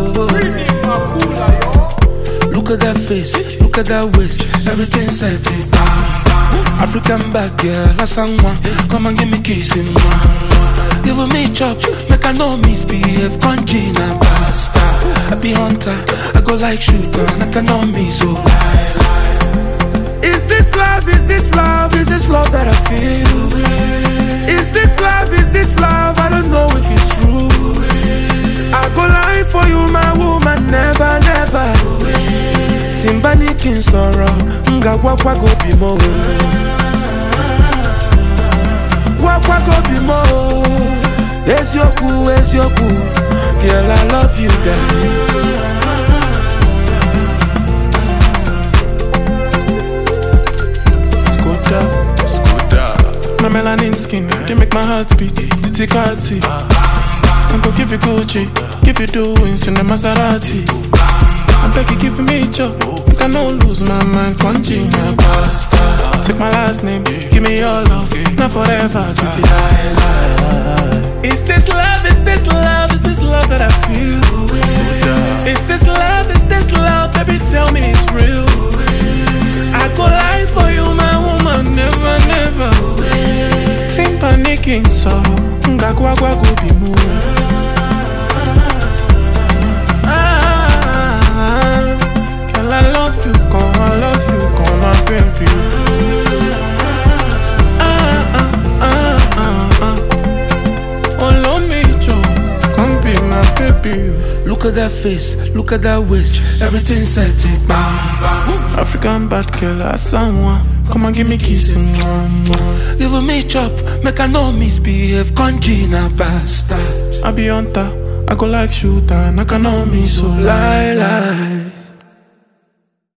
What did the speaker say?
Look at that face, look at that waist, everything set it down. African bad girl, that's someone. Come and give me kissing one. Give me chop, make I know misbehave, congee and pasta. I be hunter, I go like shooter, and I can know me so lie. Is this love, is this love, is this love that I feel? Is this love, is this love, I don't know if it's true. I go lie for you, my woman, never, never. Timbani kin sorrow, nga wakwa go be mo. Wakwa go be mo. Ezioku, Ezioku, girl I love you, darling. My melanin skin, they make my heart beat. Titi Kati, I'm gonna give you Gucci, give you doings in the Maserati. I beg you give me chop, I can't lose my mind. Congee and pasta. Take my last name, give me your love, not forever. Titi Is this love? Is this love? Is this love that I feel? Is this love? Is this love? Baby, tell me it's real. I go lie for you, my woman, never, never. Panicking so ngakwa go be mo. Girl I love you, come my baby. Oh love me, Joe, come be my baby. Look at that face, look at that waist, everything set it bam bam. African bad girl, that's someone. Come and give me kissing one more. Give me chop, make I know misbehave, congee and pasta. I be hunter, I go like shooter, and I can know me so lie.